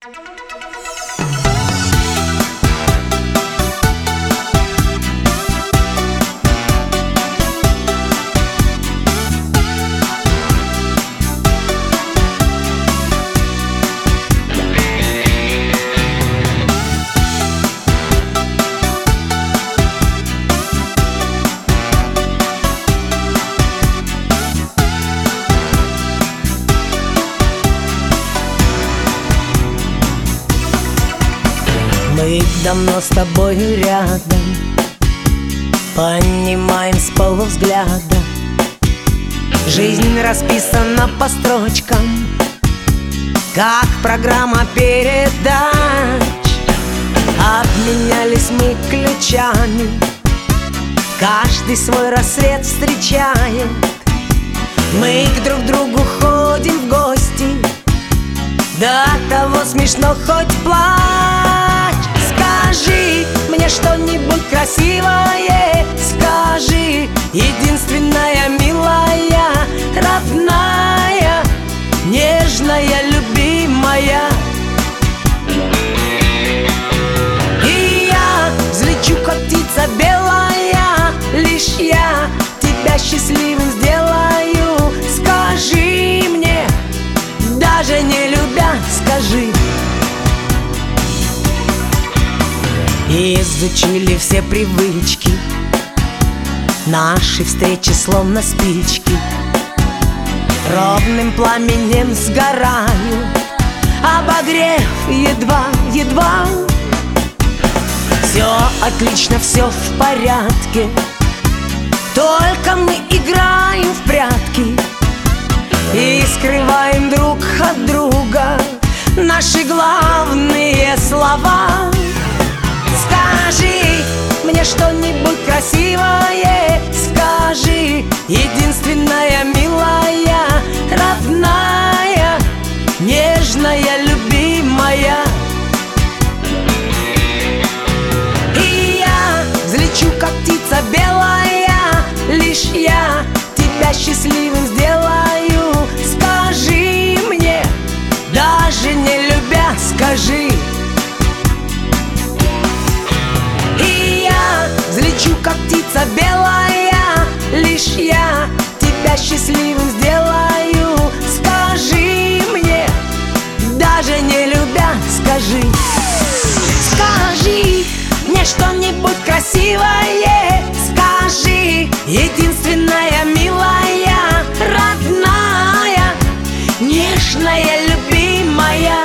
Мы давно с тобой рядом, понимаем с полувзгляда. Жизнь расписана по строчкам, как программа передач. Обменялись мы ключами, каждый свой рассвет встречает. Мы к друг другу ходим в гости, до того смешно хоть плачь. Скажи мне что-нибудь красивое, скажи, единственная, милая, родная, нежная, любимая. И я взлечу, как птица белая, лишь я тебя счастливым сделаю. Скажи мне, даже не любя, скажи. Изучили все привычки, наши встречи словно спички, ровным пламенем сгорают, обогрев едва-едва. Все отлично, все в порядке, только мы играем в прятки и скрываем друг от друга наши главные слова. Скажи мне что-нибудь красивое, скажи, единственная, милая, родная, нежная, любимая. И я взлечу, как птица белая, лишь я тебя счастливым сделаю. Скажи мне, даже не любя, скажи. И я взлечу, как птица белая, лишь я тебя счастливым сделаю. Скажи мне, даже не любя, скажи. Скажи мне что-нибудь красивое, скажи, единственная, милая, родная, нежная, любимая.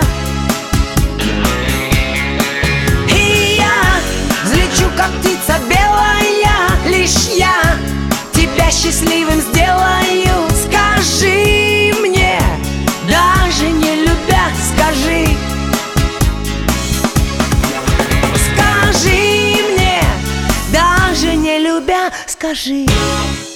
И я взлечу, как птица белая, лишь я тебя счастливым сделаю. Скажи мне, даже не любя, скажи. Скажи мне, даже не любя, скажи.